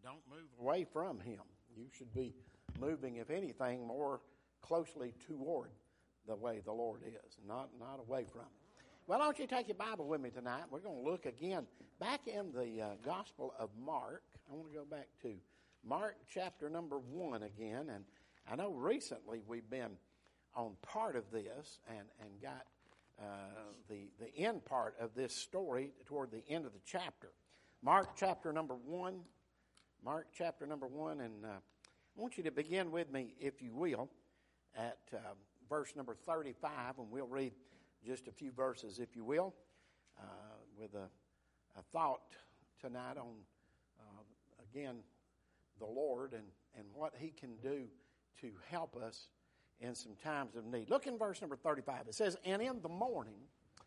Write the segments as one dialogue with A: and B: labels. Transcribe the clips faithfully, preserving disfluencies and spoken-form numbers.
A: don't move away from Him. You should be moving, if anything, more closely toward the way the Lord is, not, not away from it. Well, why don't you take your Bible with me tonight? We're going to look again back in the uh, Gospel of Mark. I want to go back to Mark chapter number one again. And I know recently we've been on part of this and, and got uh, the, the end part of this story toward the end of the chapter. Mark chapter number one. Mark chapter number one. And uh, I want you to begin with me, if you will, at uh, verse number thirty-five. And we'll read just a few verses, if you will, uh, with a, a thought tonight on, uh, again, the Lord and, and what He can do to help us in some times of need. Look in verse number thirty-five. It says, "And in the morning,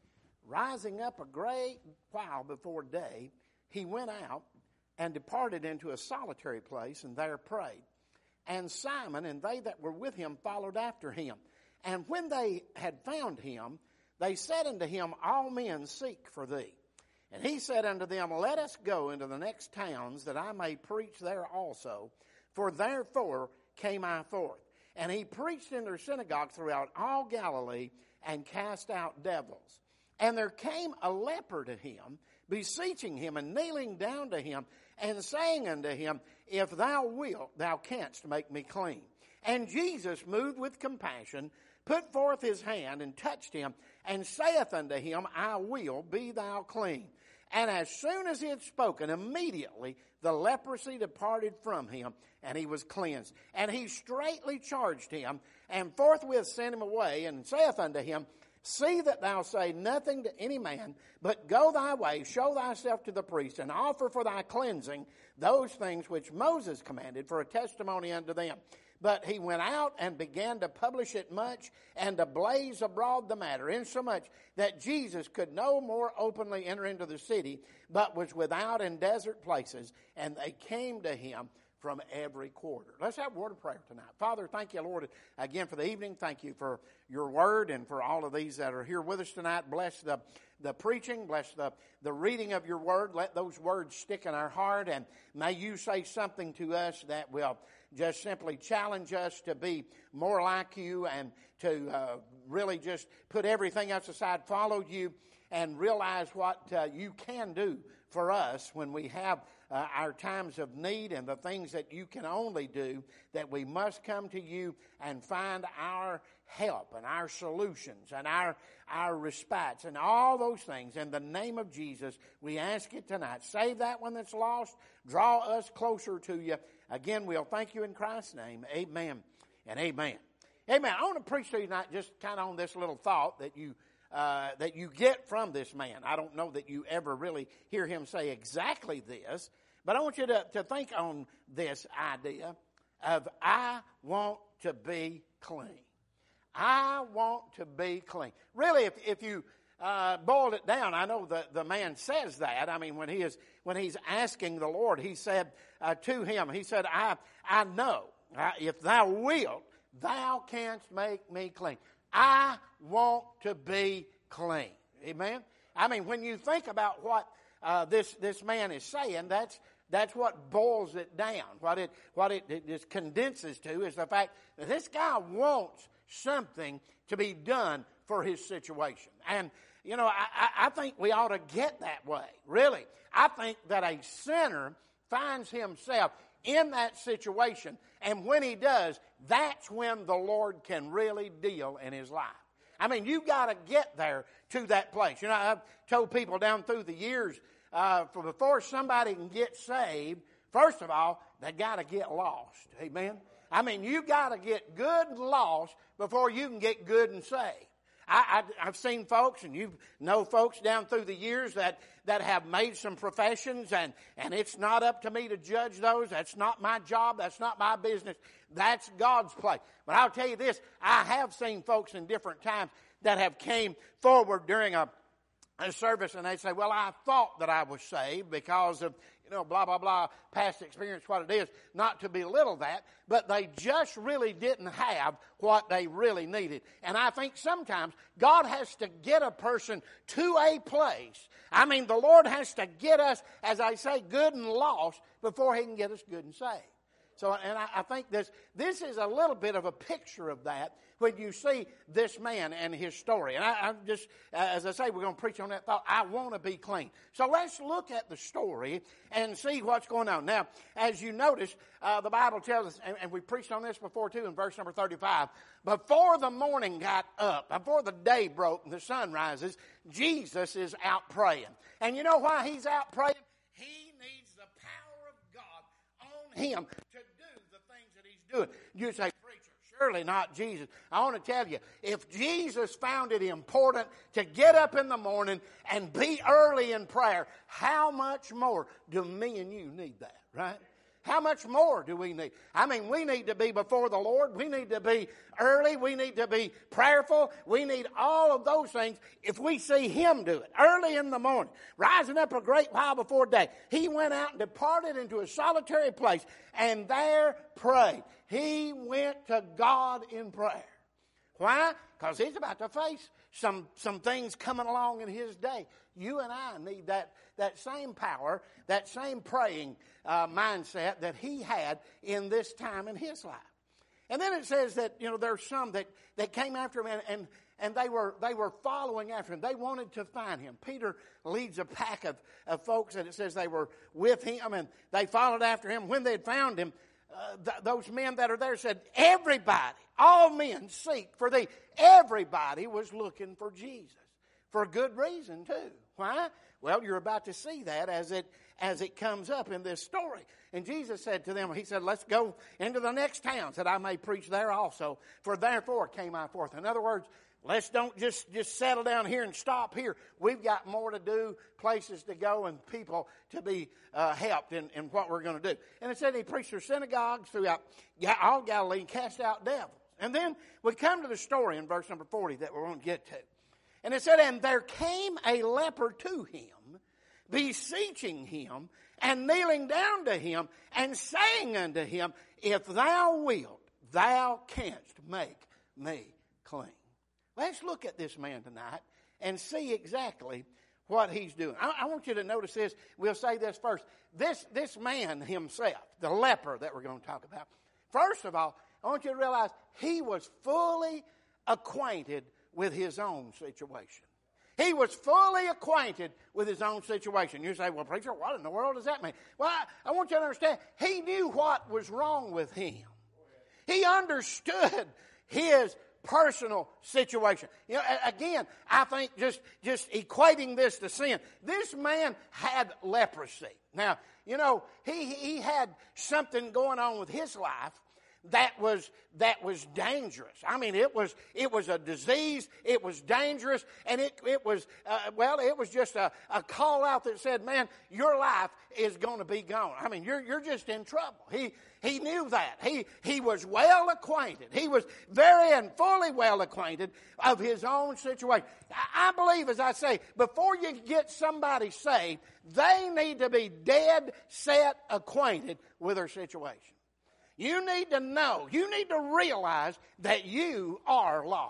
A: rising up a great while before day, He went out and departed into a solitary place, and there prayed. And Simon and they that were with him followed after him. And when they had found him, they said unto him, All men seek for thee. And he said unto them, Let us go into the next towns, that I may preach there also. For therefore came I forth. And he preached in their synagogues throughout all Galilee, and cast out devils. And there came a leper to him, beseeching him, and kneeling down to him, and saying unto him, If thou wilt, thou canst make me clean. And Jesus, moved with compassion, put forth his hand, and touched him, and saith unto him, I will, be thou clean. And as soon as he had spoken, immediately the leprosy departed from him, and he was cleansed. And he straightly charged him, and forthwith sent him away, and saith unto him, See that thou say nothing to any man, but go thy way, show thyself to the priest, and offer for thy cleansing those things which Moses commanded for a testimony unto them. But he went out and began to publish it much, and to blaze abroad the matter, insomuch that Jesus could no more openly enter into the city, but was without in desert places, and they came to him from every quarter." Let's have a word of prayer tonight. Father, thank you, Lord, again for the evening. Thank you for your word and for all of these that are here with us tonight. Bless the, the preaching. Bless the, the reading of your word. Let those words stick in our heart, and may you say something to us that will just simply challenge us to be more like you, and to uh, really just put everything else aside, follow you, and realize what uh, you can do for us when we have uh, our times of need, and the things that you can only do, that we must come to you and find our help and our solutions and our, our response and all those things. In the name of Jesus, we ask it tonight. Save that one that's lost. Draw us closer to you. Again, we'll thank you in Christ's name. Amen and amen. Amen. I want to preach to you tonight just kind of on this little thought that you Uh, that you get from this man. I don't know that you ever really hear him say exactly this, but I want you to, to think on this idea of I want to be clean. I want to be clean. Really, if, if you uh, boiled it down, I know the, the man says that. I mean, when he is when he's asking the Lord, he said uh, to him, he said, I, I know, uh, if thou wilt, thou canst make me clean. I want to be clean. Amen? I mean, when you think about what uh, this this man is saying, that's that's what boils it down. What it what it, it just condenses to is the fact that this guy wants something to be done for his situation. And, you know, I, I think we ought to get that way, really. I think that a sinner finds himself in that situation, and when he does, that's when the Lord can really deal in his life. I mean, you got to get there to that place. You know, I've told people down through the years, uh, for before somebody can get saved, first of all, they got to get lost. Amen? I mean, you got to get good and lost before you can get good and saved. I, I, I've seen folks, and you know folks down through the years that, that have made some professions, and, and it's not up to me to judge those. That's not my job. That's not my business. That's God's place. But I'll tell you this, I have seen folks in different times that have came forward during a, a service, and they say, well, I thought that I was saved because of you know, blah, blah, blah, past experience, what it is, not to belittle that, but they just really didn't have what they really needed. And I think sometimes God has to get a person to a place. I mean, the Lord has to get us, as I say, good and lost before He can get us good and saved. So, and I, I think this this is a little bit of a picture of that when you see this man and his story. And I, I'm just, as I say, we're going to preach on that thought. I want to be clean. So let's look at the story and see what's going on. Now, as you notice, uh, the Bible tells us, and, and we preached on this before too in verse number thirty-five, before the morning got up, before the day broke and the sun rises, Jesus is out praying. And you know why He's out praying? He needs the power of God on Him to do the things that He's doing. You say, preacher, surely not Jesus. I want to tell you, if Jesus found it important to get up in the morning and be early in prayer, how much more do me and you need that, right? How much more do we need? I mean, we need to be before the Lord. We need to be early. We need to be prayerful. We need all of those things if we see Him do it. Early in the morning, rising up a great while before day, He went out and departed into a solitary place and there prayed. He went to God in prayer. Why? Because He's about to face some, some things coming along in His day. You and I need that, that same power, that same praying uh, mindset that He had in this time in His life. And then it says that, you know, there's some that, that came after Him and, and, and they were they were following after Him. They wanted to find Him. Peter leads a pack of, of folks, and it says they were with Him and they followed after Him. When they had found Him, uh, th- those men that are there said, everybody, all men seek for Thee. Everybody was looking for Jesus. For good reason, too. Why? Well, you're about to see that as it as it comes up in this story. And Jesus said to them, He said, let's go into the next towns that I may preach there also. For therefore came I forth. In other words, let's don't just, just settle down here and stop here. We've got more to do, places to go, and people to be uh, helped in, in what we're going to do. And it said He preached their synagogues throughout all Galilee and cast out devils. And then we come to the story in verse number forty that we're going to get to. And it said, and there came a leper to Him, beseeching Him, and kneeling down to Him, and saying unto Him, if Thou wilt, Thou canst make me clean. Let's look at this man tonight and see exactly what he's doing. I, I want you to notice this. We'll say this first. This, this man himself, the leper that we're going to talk about, first of all, I want you to realize he was fully acquainted with his own situation. He was fully acquainted with his own situation. You say, well, preacher, what in the world does that mean? Well, I, I want you to understand, he knew what was wrong with him. He understood his personal situation. You know, again, I think just, just equating this to sin, this man had leprosy. Now, you know, he, he had something going on with his life that was that was dangerous. I mean, it was it was a disease. It was dangerous, and it it was uh, well, it was just a, a call out that said, "Man, your life is going to be gone." I mean, you're you're just in trouble. He he knew that. He he was well acquainted. He was very and fully well acquainted of his own situation. I, I believe, as I say, before you get somebody saved, they need to be dead set acquainted with their situation. You need to know, you need to realize that you are lost.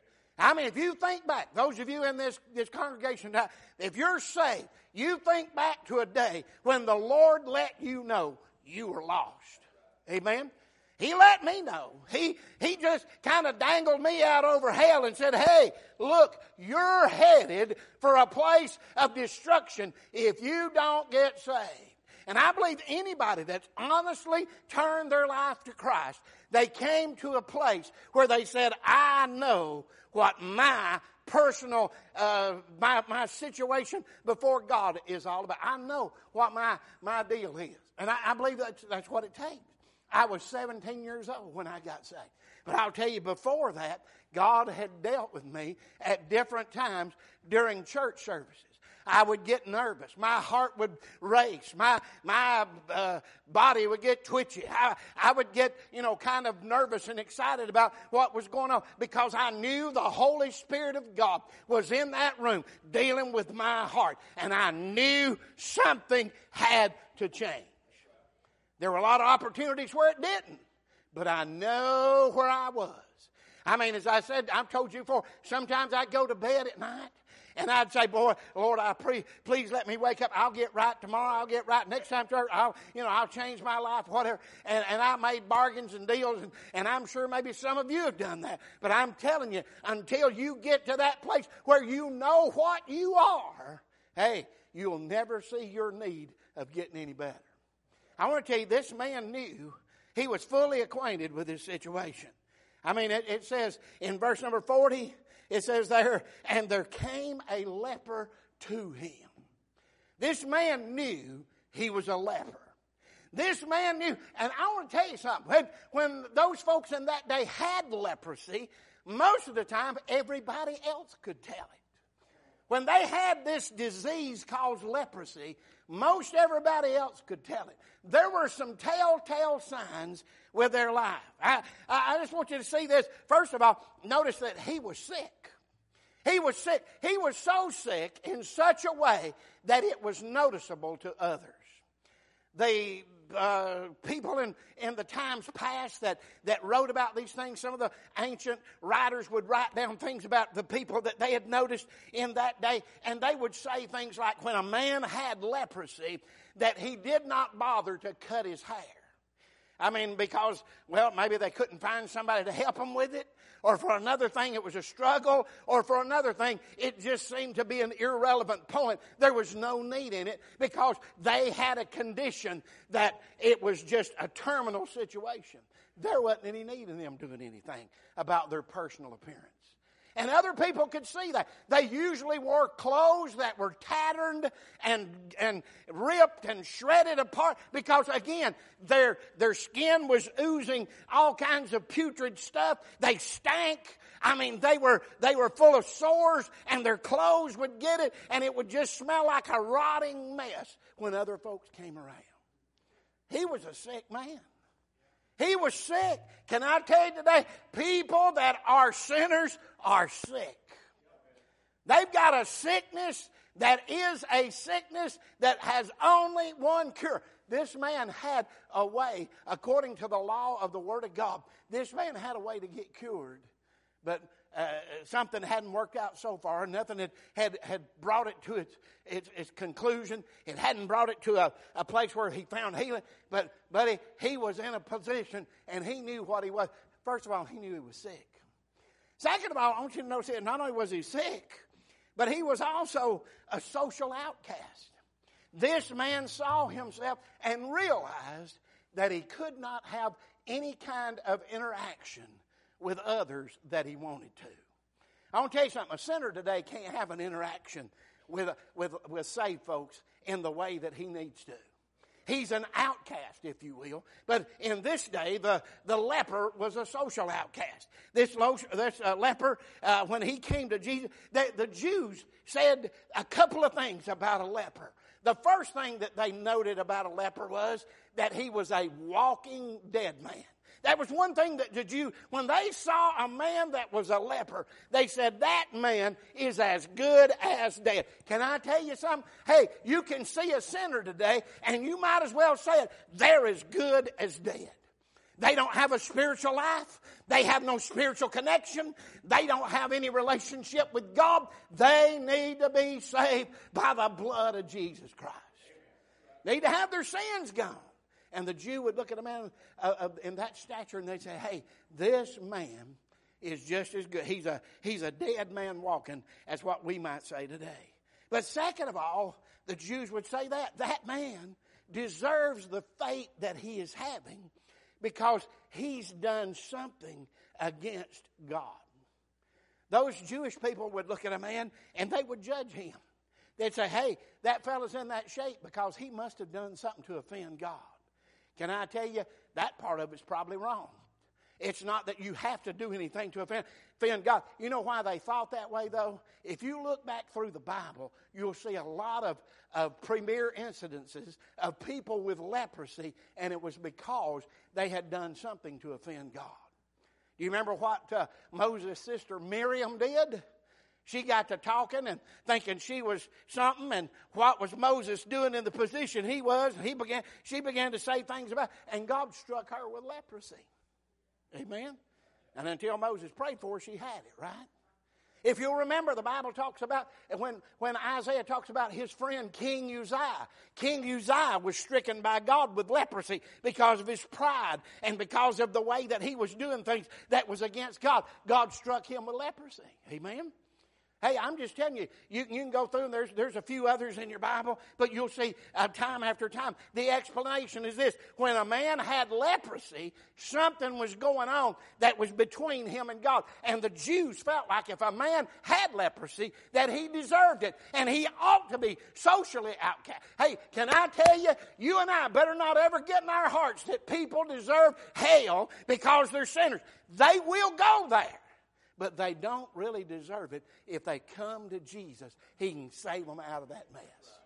A: I mean, if you think back, those of you in this, this congregation, if you're saved, you think back to a day when the Lord let you know you were lost. Amen? He let me know. He, he just kind of dangled me out over hell and said, hey, look, you're headed for a place of destruction if you don't get saved. And I believe anybody that's honestly turned their life to Christ, they came to a place where they said, I know what my personal, uh, my, my situation before God is all about. I know what my, my deal is. And I, I believe that's, that's what it takes. I was seventeen years old when I got saved. But I'll tell you, before that, God had dealt with me at different times during church services. I would get nervous. My heart would race. My my uh, body would get twitchy. I, I would get, you know, kind of nervous and excited about what was going on because I knew the Holy Spirit of God was in that room dealing with my heart. And I knew something had to change. There were a lot of opportunities where it didn't, but I know where I was. I mean, as I said, I've told you before, sometimes I'd go to bed at night, and I'd say, boy, Lord, I pray, please let me wake up. I'll get right tomorrow. I'll get right next time, church. I'll, you know, I'll change my life, whatever. And, and I made bargains and deals, and, and I'm sure maybe some of you have done that. But I'm telling you, until you get to that place where you know what you are, hey, you'll never see your need of getting any better. I want to tell you, this man knew, he was fully acquainted with his situation. I mean, it, it says in verse number forty, it says there, and there came a leper to him. This man knew he was a leper. This man knew, and I want to tell you something. When, when those folks in that day had leprosy, most of the time everybody else could tell it. When they had this disease called leprosy, most everybody else could tell it. There were some telltale signs with their life. I, I just want you to see this. First of all, notice that he was sick. He was sick. He was so sick in such a way that it was noticeable to others. The uh, people in, in the times past that, that wrote about these things, some of the ancient writers would write down things about the people that they had noticed in that day, and they would say things like, when a man had leprosy, that he did not bother to cut his hair. I mean, because, well, maybe they couldn't find somebody to help them with it, or for another thing it was a struggle, or for another thing it just seemed to be an irrelevant point. There was no need in it because they had a condition that it was just a terminal situation. There wasn't any need in them doing anything about their personal appearance. And other people could see that. They usually wore clothes that were tattered and and ripped and shredded apart because, again, their, their skin was oozing all kinds of putrid stuff. They stank. I mean, they were they were full of sores, and their clothes would get it, and it would just smell like a rotting mess when other folks came around. He was a sick man. He was sick. Can I tell you today, people that are sinners are sick. They've got a sickness that is a sickness that has only one cure. This man had a way, according to the law of the Word of God, this man had a way to get cured. But uh, something hadn't worked out so far. Nothing had, had, had brought it to its, its, its conclusion. It hadn't brought it to a, a place where he found healing. But, but he, he was in a position, and he knew what he was. First of all, he knew he was sick. Second of all, I want you to notice that not only was he sick, but he was also a social outcast. This man saw himself and realized that he could not have any kind of interaction with others that he wanted to. I want to tell you something. A sinner today can't have an interaction with, with, with saved folks in the way that he needs to. He's an outcast, if you will. But in this day, the, the leper was a social outcast. This, lo, this uh, leper, uh, when he came to Jesus, they, the Jews said a couple of things about a leper. The first thing that they noted about a leper was that he was a walking dead man. That was one thing that the Jew, when they saw a man that was a leper, they said, that man is as good as dead. Can I tell you something? Hey, you can see a sinner today, and you might as well say it, they're as good as dead. They don't have a spiritual life. They have no spiritual connection. They don't have any relationship with God. They need to be saved by the blood of Jesus Christ. They need to have their sins gone. And the Jew would look at a man uh, in that stature and they'd say, hey, this man is just as good. He's a, he's a dead man walking, as what we might say today. But second of all, the Jews would say that that man deserves the fate that he is having because he's done something against God. Those Jewish people would look at a man and they would judge him. They'd say, hey, that fella's in that shape because he must have done something to offend God. Can I tell you, that part of it's probably wrong. It's not that you have to do anything to offend, offend God. You know why they thought that way, though? If you look back through the Bible, you'll see a lot of, of premier incidences of people with leprosy, and it was because they had done something to offend God. Do you remember what uh, Moses' sister Miriam did? She got to talking and thinking she was something, and what was Moses doing in the position he was? He began. She began to say things about, and God struck her with leprosy. Amen? And until Moses prayed for her, she had it, right? If you'll remember, the Bible talks about, when, when Isaiah talks about his friend King Uzziah. King Uzziah was stricken by God with leprosy because of his pride and because of the way that he was doing things that was against God. God struck him with leprosy. Amen? Hey, I'm just telling you, you, you can go through and there's, there's a few others in your Bible, but you'll see uh, time after time. The explanation is this. When a man had leprosy, something was going on that was between him and God. And the Jews felt like if a man had leprosy, that he deserved it. And he ought to be socially outcast. Hey, can I tell you, you and I better not ever get in our hearts that people deserve hell because they're sinners. They will go there. But they don't really deserve it. If they come to Jesus, He can save them out of that mess.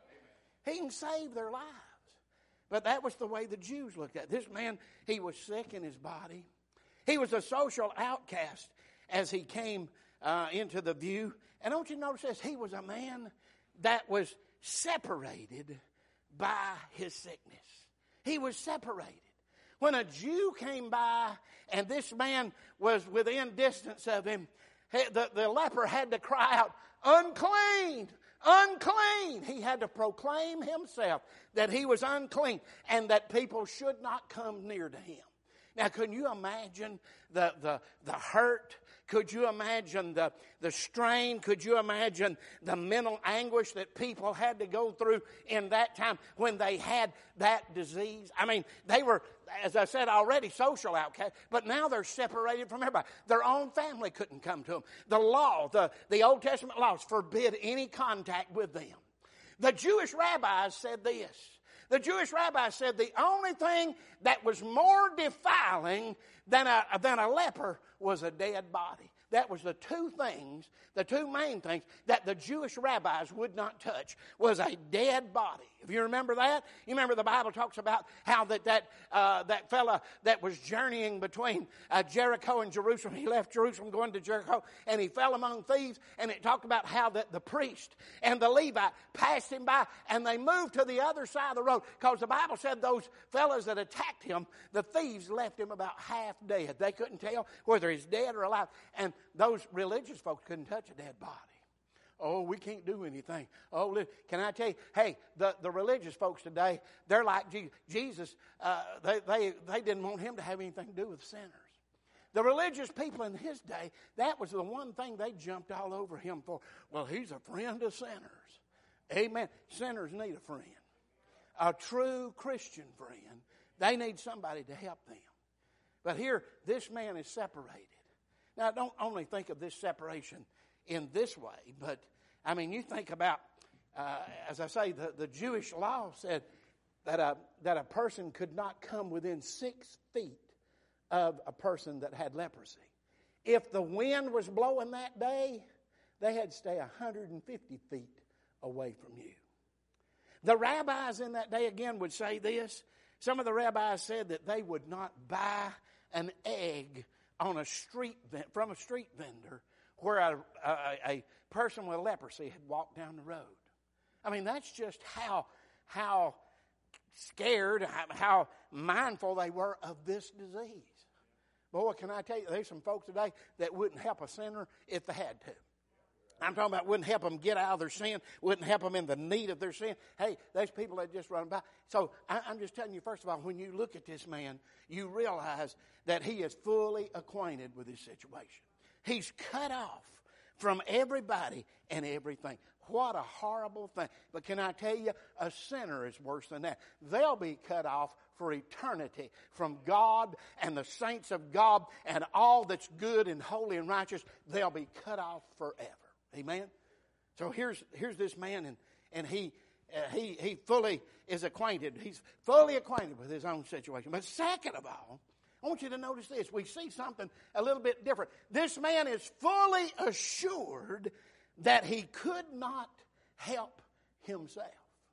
A: He can save their lives. But that was the way the Jews looked at it. This man, he was sick in his body. He was a social outcast as he came uh, into the view. And don't you notice this? He was a man that was separated by his sickness. He was separated. When a Jew came by and this man was within distance of him, the, the leper had to cry out, unclean, unclean. He had to proclaim himself that he was unclean and that people should not come near to him. Now, can you imagine the, the, the hurt? Could you imagine the, the strain? Could you imagine the mental anguish that people had to go through in that time when they had that disease? I mean, they were, as I said already, social outcasts, but now they're separated from everybody. Their own family couldn't come to them. The law, the, the Old Testament laws forbid any contact with them. The Jewish rabbis said this. The Jewish rabbis said the only thing that was more defiling than a, than a leper was a dead body. That was the two things, the two main things that the Jewish rabbis would not touch was a dead body. If you remember that, you remember the Bible talks about how that that uh, that fella that was journeying between uh, Jericho and Jerusalem, he left Jerusalem going to Jericho, and he fell among thieves, and it talked about how that the priest and the Levite passed him by, and they moved to the other side of the road, because the Bible said those fellas that attacked him, the thieves left him about half dead. They couldn't tell whether he's dead or alive, and those religious folks couldn't touch a dead body. Oh, we can't do anything. Oh, can I tell you? Hey, the, the religious folks today, they're like Jesus. Jesus uh, they, they, they didn't want him to have anything to do with sinners. The religious people in his day, that was the one thing they jumped all over him for. Well, he's a friend of sinners. Amen. Sinners need a friend. A true Christian friend. They need somebody to help them. But here, this man is separated. Now, don't only think of this separation in this way, but, I mean, you think about, uh, as I say, the, the Jewish law said that a, that a person could not come within six feet of a person that had leprosy. If the wind was blowing that day, they had to stay one hundred fifty feet away from you. The rabbis in that day, again, would say this. Some of the rabbis said that they would not buy an egg on a street from a street vendor where a, a, a person with leprosy had walked down the road. I mean, that's just how how scared, how mindful they were of this disease. Boy, can I tell you, there's some folks today that wouldn't help a sinner if they had to. I'm talking about wouldn't help them get out of their sin, wouldn't help them in the need of their sin. Hey, there's people that just run by. So I, I'm just telling you, first of all, when you look at this man, you realize that he is fully acquainted with his situation. He's cut off from everybody and everything. What a horrible thing. But can I tell you, a sinner is worse than that. They'll be cut off for eternity from God and the saints of God and all that's good and holy and righteous. They'll be cut off forever. Amen? So here's here's this man, and, and he, uh, he, he fully is acquainted. He's fully acquainted with his own situation. But second of all, I want you to notice this. We see something a little bit different. This man is fully assured that he could not help himself.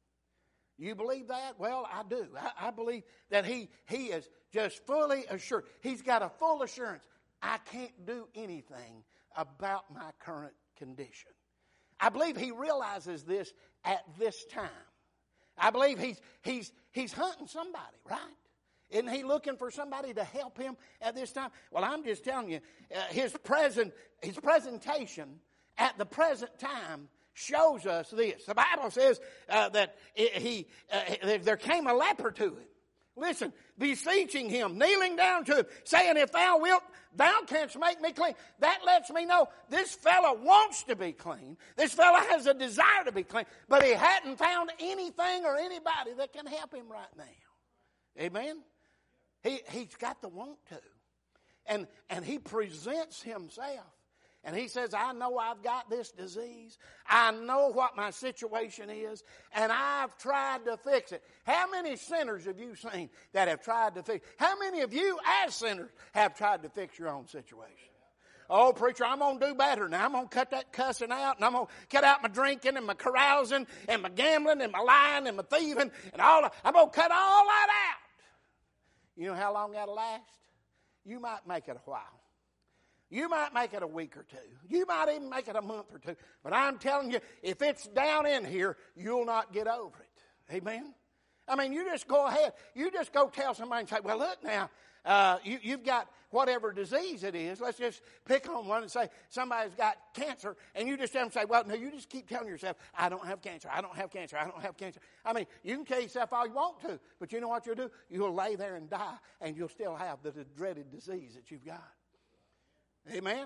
A: You believe that? Well, I do. I, I believe that he, he is just fully assured. He's got a full assurance. I can't do anything about my current condition. I believe he realizes this at this time. I believe he's, he's, he's hunting somebody, right? Isn't he looking for somebody to help him at this time? Well, I'm just telling you, uh, his present, his presentation at the present time shows us this. The Bible says uh, that it, he uh, there came a leper to him. Listen, beseeching him, kneeling down to him, saying, if thou wilt, thou canst make me clean. That lets me know this fella wants to be clean. This fella has a desire to be clean, but he hadn't found anything or anybody that can help him right now. Amen? He, he's got the want to. And, and he presents himself. And he says, I know I've got this disease. I know what my situation is. And I've tried to fix it. How many sinners have you seen that have tried to fix it? How many of you as sinners have tried to fix your own situation? Oh, preacher, I'm going to do better now. I'm going to cut that cussing out. And I'm going to cut out my drinking and my carousing and my gambling and my lying and my thieving and all that. I'm going to cut all that out. You know how long that'll last? You might make it a while. You might make it a week or two. You might even make it a month or two. But I'm telling you, if it's down in here, you'll not get over it. Amen? I mean, you just go ahead. You just go tell somebody and say, well, look now, uh, you, you've got whatever disease it is. Let's just pick on one and say somebody's got cancer. And you just tell them, say, well, no, you just keep telling yourself, I don't have cancer. I don't have cancer. I don't have cancer. I mean, you can tell yourself all you want to. But you know what you'll do? You'll lay there and die. And you'll still have the dreaded disease that you've got. Amen.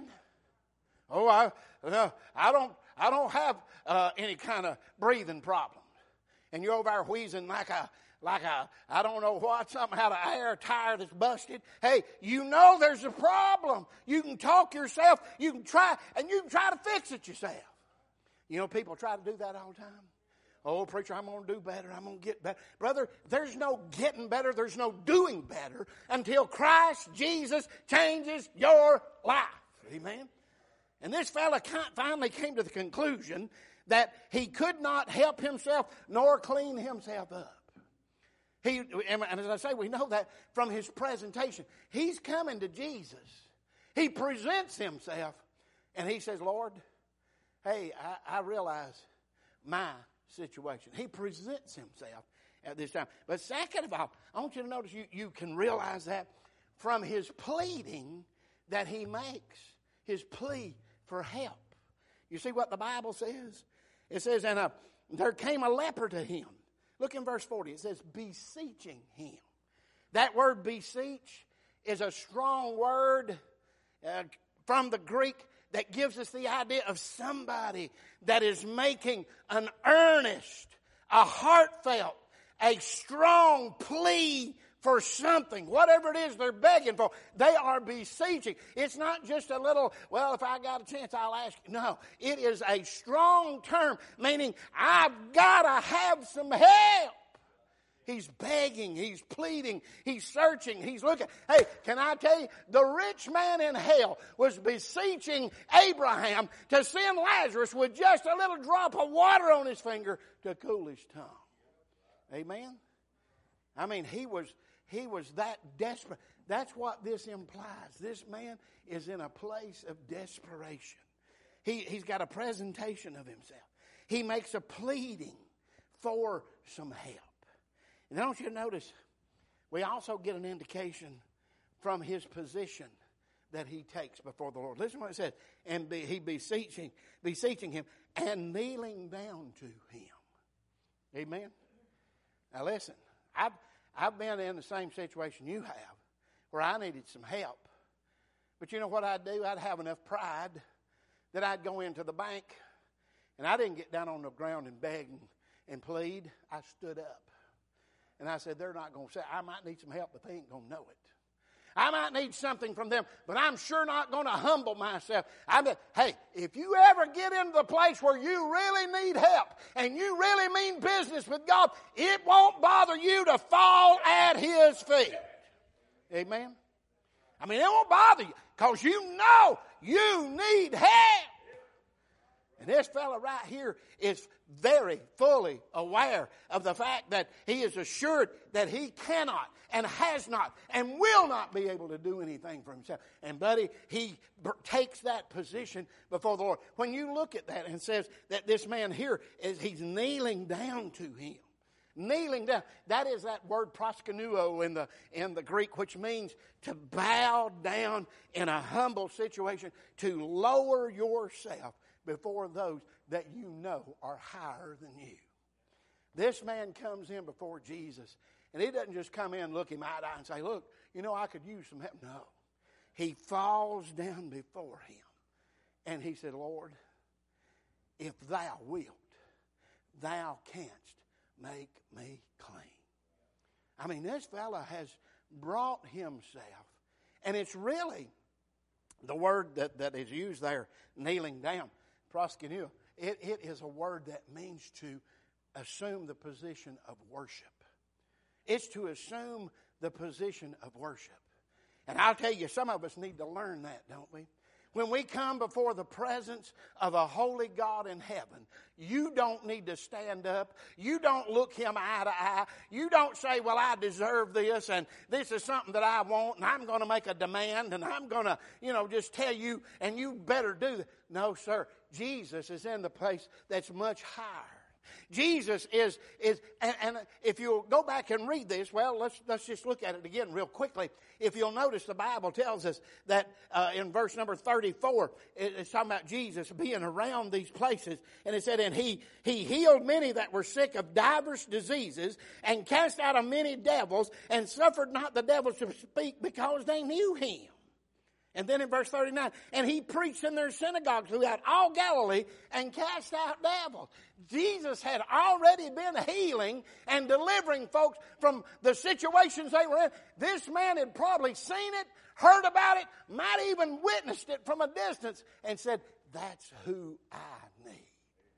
A: Oh, I uh, I don't I don't have uh, any kind of breathing problem, and you're over there wheezing like a like a I don't know what something out of air tire that's busted. Hey, you know there's a problem. You can talk yourself. You can try and you can try to fix it yourself. You know people try to do that all the time. Oh, preacher, I'm going to do better. I'm going to get better. Brother, there's no getting better. There's no doing better until Christ Jesus changes your life. Amen? And this fella finally came to the conclusion that he could not help himself nor clean himself up. He, and as I say, we know that from his presentation. He's coming to Jesus. He presents himself, and he says, Lord, hey, I, I realize my situation. He presents himself at this time. But second of all, I want you to notice you, you can realize that from his pleading that he makes, his plea for help. You see what the Bible says? It says, and uh, there came a leper to him. Look in verse forty. It says, beseeching him. That word beseech is a strong word uh, from the Greek that gives us the idea of somebody that is making an earnest, a heartfelt, a strong plea for something. Whatever it is they're begging for, they are beseeching. It's not just a little, well, if I got a chance, I'll ask you. No, it is a strong term, meaning I've got to have some help. He's begging, he's pleading, he's searching, he's looking. Hey, can I tell you, the rich man in hell was beseeching Abraham to send Lazarus with just a little drop of water on his finger to cool his tongue. Amen? I mean, he was he was that desperate. That's what this implies. This man is in a place of desperation. He, he's got a presentation of himself. He makes a pleading for some help. And I want you to notice, we also get an indication from his position that he takes before the Lord. Listen to what it says. And be, he beseeching, beseeching him and kneeling down to him. Amen? Now listen, I've, I've been in the same situation you have where I needed some help. But you know what I'd do? I'd have enough pride that I'd go into the bank, and I didn't get down on the ground and beg and, and plead. I stood up. And I said, they're not going to say, I might need some help, but they ain't going to know it. I might need something from them, but I'm sure not going to humble myself. I'm just, hey, if you ever get into the place where you really need help and you really mean business with God, it won't bother you to fall at His feet. Amen? I mean, it won't bother you because you know you need help. And this fella right here is very fully aware of the fact that he is assured that he cannot and has not and will not be able to do anything for himself. And buddy, he b- takes that position before the Lord. When you look at that and says that this man here is he's kneeling down to him. Kneeling down. That is that word proskunuo in the in the Greek, which means to bow down in a humble situation, to lower yourself before those that you know are higher than you. This man comes in before Jesus, and he doesn't just come in, look him eye to eye and say, look, you know, I could use some help. No. He falls down before him, and he said, Lord, if thou wilt, thou canst make me clean. I mean, this fella has brought himself, and it's really the word that, that is used there, kneeling down, proskuneo. It, it is a word that means to assume the position of worship. It's to assume the position of worship. And I'll tell you, some of us need to learn that, don't we? When we come before the presence of a holy God in heaven, you don't need to stand up. You don't look him eye to eye. You don't say, well, I deserve this, and this is something that I want, and I'm going to make a demand, and I'm going to, you know, just tell you, and you better do that. No, sir. Jesus is in the place that's much higher. Jesus is, is and, and if you'll go back and read this, well, let's let's just look at it again real quickly. If you'll notice, the Bible tells us that uh, in verse number thirty-four, it, it's talking about Jesus being around these places. And it said, and he, he healed many that were sick of divers diseases, and cast out of many devils, and suffered not the devils to speak, because they knew him. And then in verse thirty-nine, and he preached in their synagogues throughout all Galilee and cast out devils. Jesus had already been healing and delivering folks from the situations they were in. This man had probably seen it, heard about it, might even witnessed it from a distance, and said, that's who I need.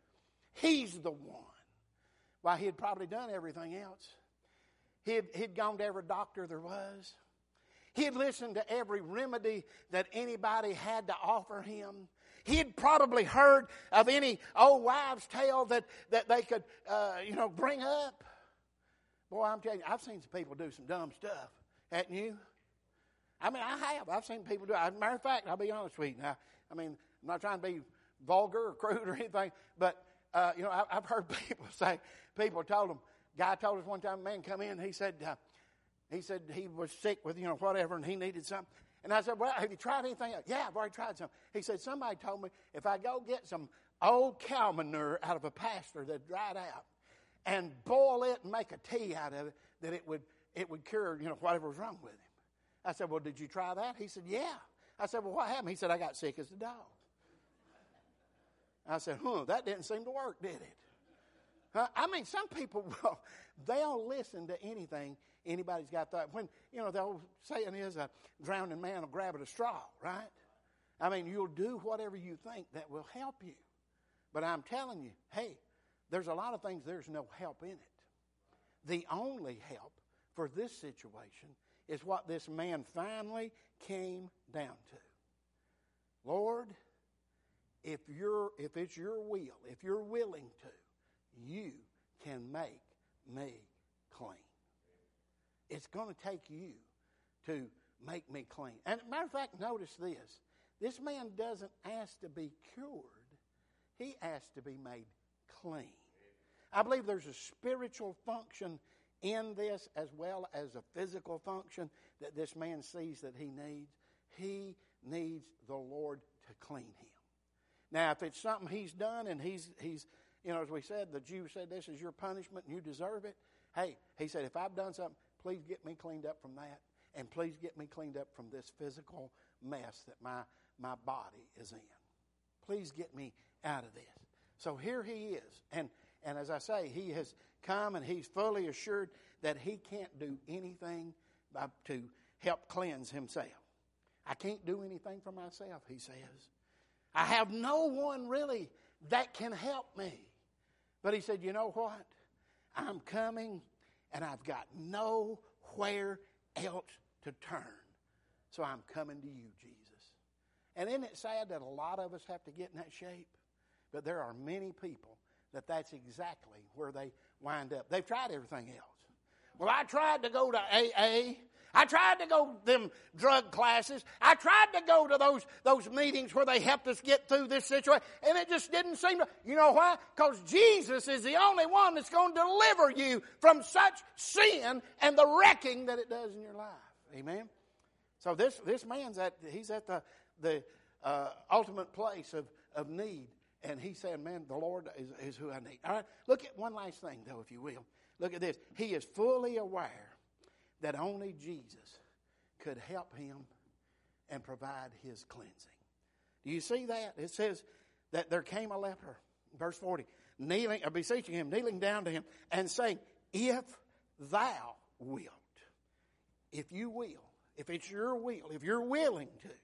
A: He's the one. Why, he had probably done everything else. He'd, he'd gone to every doctor there was. He had listened to every remedy that anybody had to offer him. He had probably heard of any old wives' tale that, that they could, uh, you know, bring up. Boy, I'm telling you, I've seen some people do some dumb stuff. Haven't you? I mean, I have. I've seen people do it. As a matter of fact, I'll be honest with you. Now, I mean, I'm not trying to be vulgar or crude or anything, but, uh, you know, I, I've heard people say, people told them, guy told us one time, a man come in, he said, uh, He said he was sick with, you know, whatever, and he needed something. And I said, well, have you tried anything else? Yeah, I've already tried some. He said, somebody told me if I go get some old cow manure out of a pasture that dried out and boil it and make a tea out of it, that it would it would cure, you know, whatever was wrong with him. I said, well, did you try that? He said, yeah. I said, well, what happened? He said, I got sick as a dog. I said, huh, that didn't seem to work, did it? Uh, I mean, some people, well, they'll listen to anything anybody's got that. When, you know, the old saying is a drowning man will grab at a straw, right? I mean, you'll do whatever you think that will help you. But I'm telling you, hey, there's a lot of things there's no help in it. The only help for this situation is what this man finally came down to. Lord, if you're, if it's your will, if you're willing to, you can make me clean. It's going to take you to make me clean. And matter of fact, notice this. This man doesn't ask to be cured. He asks to be made clean. I believe there's a spiritual function in this as well as a physical function that this man sees that he needs. He needs the Lord to clean him. Now, if it's something he's done and he's, he's, you know, as we said, the Jew said this is your punishment and you deserve it. Hey, he said, if I've done something, please get me cleaned up from that. And please get me cleaned up from this physical mess that my, my body is in. Please get me out of this. So here he is. And, and as I say, he has come and he's fully assured that he can't do anything by, to help cleanse himself. I can't do anything for myself, he says. I have no one really that can help me. But he said, you know what? I'm coming and I've got nowhere else to turn. So I'm coming to you, Jesus. And isn't it sad that a lot of us have to get in that shape? But there are many people that that's exactly where they wind up. They've tried everything else. Well, I tried to go to A A. I tried to go to them drug classes. I tried to go to those, those meetings where they helped us get through this situation, and it just didn't seem to. You know why? Because Jesus is the only one that's going to deliver you from such sin and the wrecking that it does in your life. Amen? So this, this man's at, he's at the, the uh, ultimate place of, of need, and he's saying, man, the Lord is, is who I need. All right, look at one last thing, though, if you will. Look at this. He is fully aware that only Jesus could help him and provide his cleansing. Do you see that? It says that there came a leper, verse forty, kneeling, or beseeching him, kneeling down to him, and saying, if thou wilt, if you will, if it's your will, if you're willing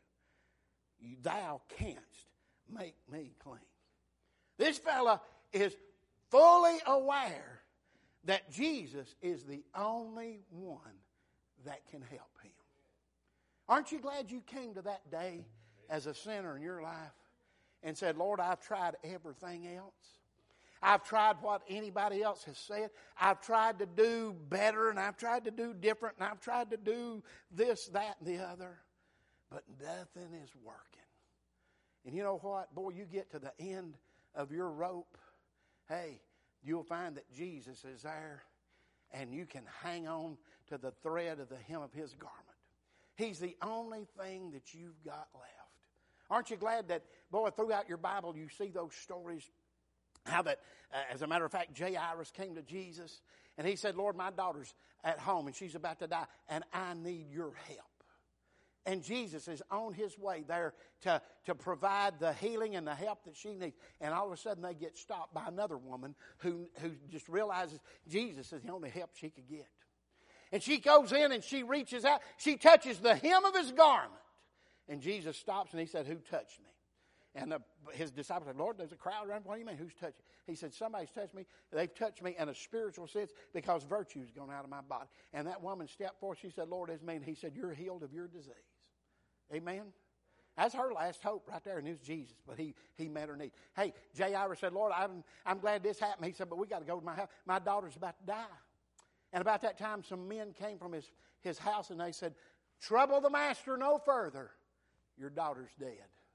A: to, thou canst make me clean. This fella is fully aware that Jesus is the only one that can help him. Aren't you glad you came to that day as a sinner in your life and said, Lord, I've tried everything else. I've tried what anybody else has said. I've tried to do better, and I've tried to do different, and I've tried to do this, that, and the other. But nothing is working. And you know what? Boy, you get to the end of your rope, hey, you'll find that Jesus is there, and you can hang on to the thread of the hem of his garment. He's the only thing that you've got left. Aren't you glad that, boy, throughout your Bible you see those stories, how that, uh, as a matter of fact, Jairus came to Jesus, and he said, Lord, my daughter's at home, and she's about to die, and I need your help. And Jesus is on his way there to, to provide the healing and the help that she needs. And all of a sudden they get stopped by another woman who, who just realizes Jesus is the only help she could get. And she goes in and she reaches out. She touches the hem of his garment. And Jesus stops and he said, who touched me? And the, his disciples said, Lord, there's a crowd around. What do you mean, who's touching? He said, somebody's touched me. They've touched me in a spiritual sense because virtue's gone out of my body. And that woman stepped forward. She said, Lord, it's me. And he said, you're healed of your disease. Amen? That's her last hope right there, and it was Jesus. But he, he met her need. Hey, Jairus said, Lord, I'm, I'm glad this happened. He said, but we got to go to my house. My daughter's about to die. And about that time, some men came from his, his house, and they said, trouble the master no further. Your daughter's dead.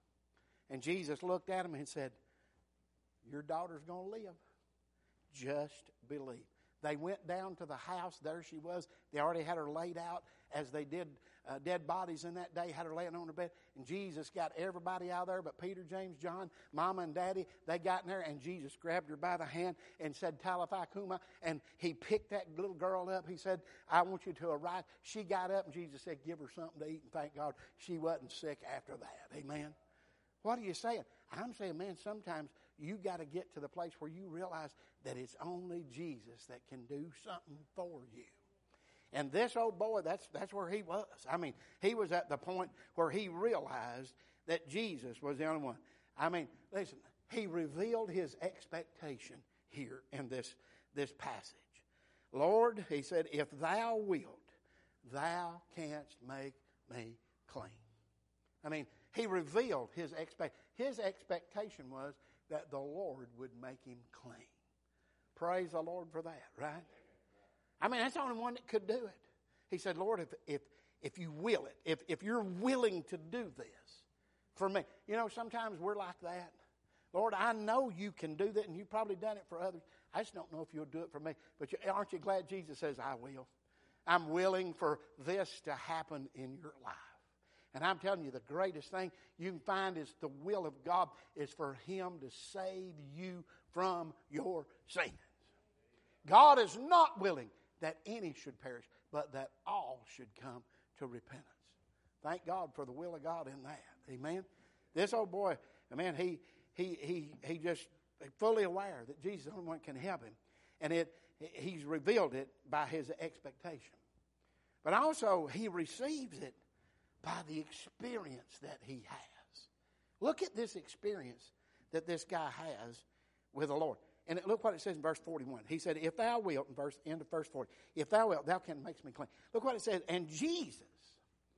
A: And Jesus looked at him and said, your daughter's going to live. Just believe. They went down to the house. There she was. They already had her laid out as they did uh, dead bodies in that day, had her laying on her bed. And Jesus got everybody out there but Peter, James, John, Mama, and Daddy. They got in there, and Jesus grabbed her by the hand and said, Talitha Cumi. And he picked that little girl up. He said, I want you to arise. She got up, and Jesus said, give her something to eat. And thank God she wasn't sick after that. Amen. What are you saying? I'm saying, man, sometimes you got to get to the place where you realize that it's only Jesus that can do something for you. And this old boy, that's that's where he was. I mean, he was at the point where he realized that Jesus was the only one. I mean, listen, he revealed his expectation here in this, this passage. Lord, he said, if thou wilt, thou canst make me clean. I mean, he revealed his expect. His expectation was that the Lord would make him clean. Praise the Lord for that, right? I mean, that's the only one that could do it. He said, Lord, if if if you will it, if if you're willing to do this for me. You know, sometimes we're like that. Lord, I know you can do that, and you've probably done it for others. I just don't know if you'll do it for me. But you, aren't you glad Jesus says, I will? I'm willing for this to happen in your life. And I'm telling you, the greatest thing you can find is the will of God is for him to save you from your sins. God is not willing that any should perish, but that all should come to repentance. Thank God for the will of God in that. Amen. This old boy, man, he he he he just fully aware that Jesus is the only one can help him. And it he's revealed it by his expectation. But also he receives it by the experience that he has. Look at this experience that this guy has with the Lord. And look what it says in verse forty-one. He said, if thou wilt, in verse, end of verse forty, if thou wilt, thou canst make me clean. Look what it says. And Jesus,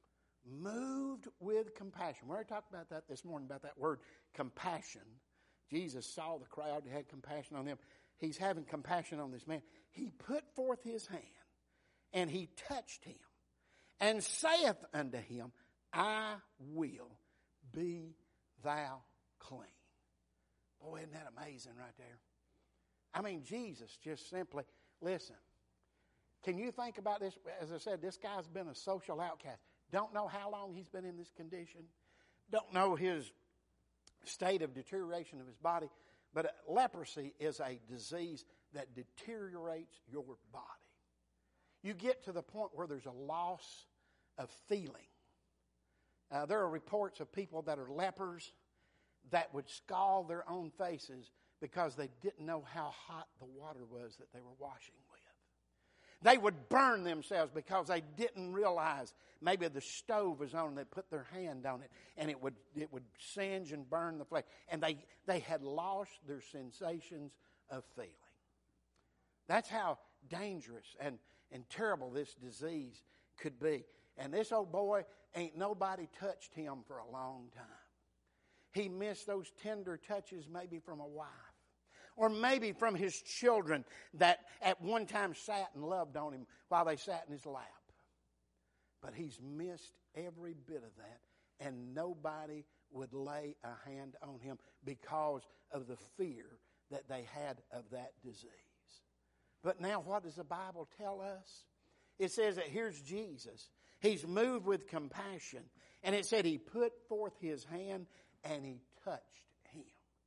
A: moved with compassion. We already talked about that this morning, about that word compassion. Jesus saw the crowd and had compassion on them. He's having compassion on this man. He put forth his hand, and he touched him, and saith unto him, I will, be thou clean. Boy, isn't that amazing right there? I mean, Jesus just simply, listen, can you think about this? As I said, this guy's been a social outcast. Don't know how long he's been in this condition. Don't know his state of deterioration of his body. But leprosy is a disease that deteriorates your body. You get to the point where there's a loss of feeling. Uh, there are reports of people that are lepers that would scald their own faces because they didn't know how hot the water was that they were washing with. They would burn themselves because they didn't realize maybe the stove was on and they put their hand on it and it would it would singe and burn the flesh. And they, they had lost their sensations of feeling. That's how dangerous and, and terrible this disease could be. And this old boy, ain't nobody touched him for a long time. He missed those tender touches maybe from a wife. Or maybe from his children that at one time sat and loved on him while they sat in his lap. But he's missed every bit of that, and nobody would lay a hand on him because of the fear that they had of that disease. But now what does the Bible tell us? It says that here's Jesus. He's moved with compassion, and it said he put forth his hand and he touched him.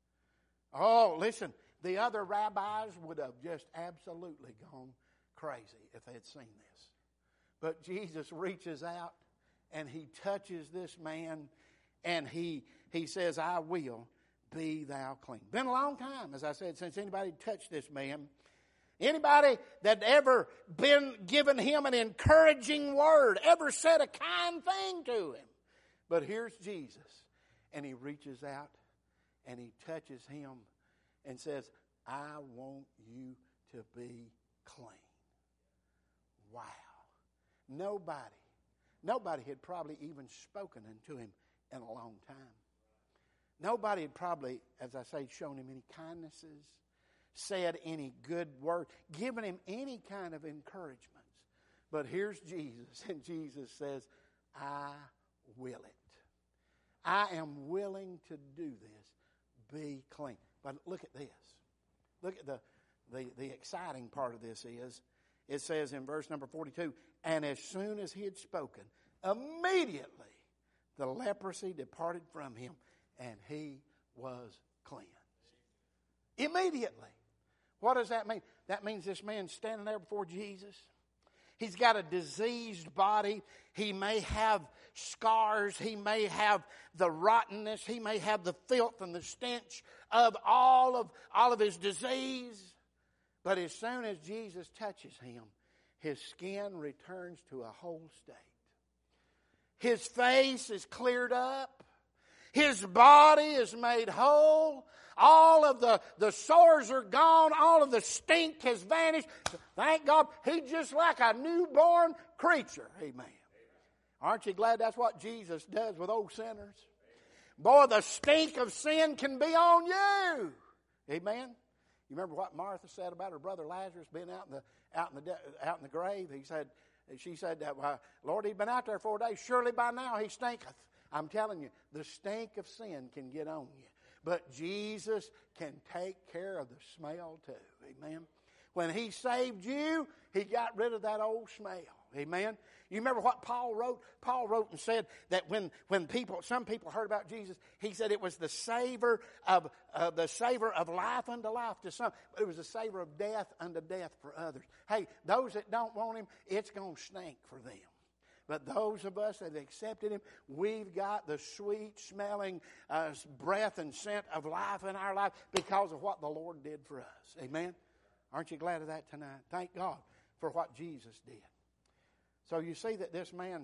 A: Oh, listen. The other rabbis would have just absolutely gone crazy if they had seen this. But Jesus reaches out and he touches this man and he, he says, I will, be thou clean. Been a long time, as I said, since anybody touched this man. Anybody that ever been given him an encouraging word, ever said a kind thing to him. But here's Jesus, and he reaches out and he touches him and says, I want you to be clean. Wow. Nobody, nobody had probably even spoken unto him in a long time. Nobody had probably, as I say, shown him any kindnesses, said any good word, given him any kind of encouragements. But here's Jesus, and Jesus says, I will it. I am willing to do this. Be clean. But look at this. Look at the, the, the exciting part of this is, it says in verse number forty-two, and as soon as he had spoken, immediately the leprosy departed from him, and he was cleansed. Immediately. What does that mean? That means this man's standing there before Jesus. He's got a diseased body. He may have scars. He may have the rottenness. He may have the filth and the stench of all of, all of his disease. But as soon as Jesus touches him, his skin returns to a whole state. His face is cleared up. His body is made whole. All of the, the sores are gone. All of the stink has vanished. Thank God, he's just like a newborn creature. Amen. Aren't you glad that's what Jesus does with old sinners? Boy, the stink of sin can be on you. Amen. You remember what Martha said about her brother Lazarus being out in the out in the out in the grave? He said, she said that, well, Lord, he'd been out there four days. Surely by now he stinketh. I'm telling you, the stink of sin can get on you. But Jesus can take care of the smell too. Amen. When he saved you, he got rid of that old smell. Amen. You remember what Paul wrote? Paul wrote and said that when, when people, some people heard about Jesus, he said it was the savor of uh, the savor of life unto life to some, but it was the savor of death unto death for others. Hey, those that don't want him, it's going to stink for them. But those of us that have accepted him, we've got the sweet-smelling uh, breath and scent of life in our life because of what the Lord did for us. Amen? Aren't you glad of that tonight? Thank God for what Jesus did. So you see that this man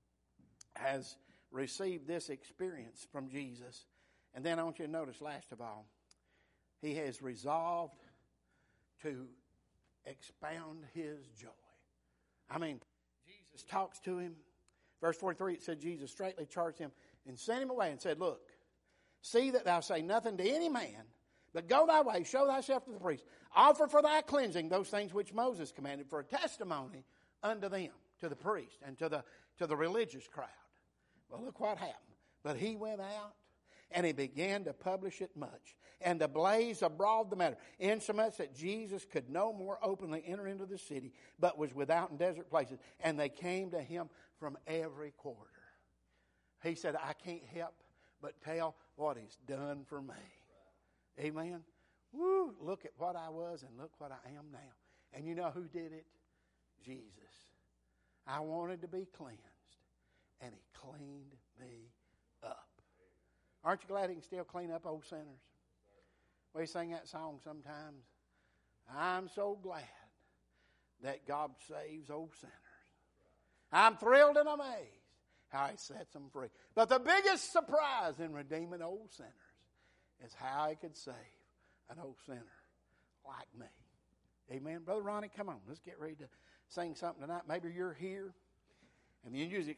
A: has received this experience from Jesus. And then I want you to notice, last of all, he has resolved to expound his joy. I mean, Jesus talks to him. Verse forty-three, it said, Jesus straightly charged him and sent him away and said, look, see that thou say nothing to any man, But go thy way, show thyself to the priest. Offer for thy cleansing those things which Moses commanded for a testimony unto them, to the priest, and to the, to the religious crowd. Well, look what happened. But he went out, and he began to publish it much, and to blaze abroad the matter, insomuch that Jesus could no more openly enter into the city, but was without in desert places. And they came to him from every quarter. He said, I can't help but tell what he's done for me. Amen. Woo, look at what I was and look what I am now. And you know who did it? Jesus. I wanted to be cleansed, and he cleaned me up. Aren't you glad he can still clean up old sinners? We sing that song sometimes. I'm so glad that God saves old sinners. I'm thrilled and amazed how he sets them free. But the biggest surprise in redeeming old sinners is how he could save an old sinner like me. Amen. Brother Ronnie, come on. Let's get ready to sing something tonight. Maybe you're here and you just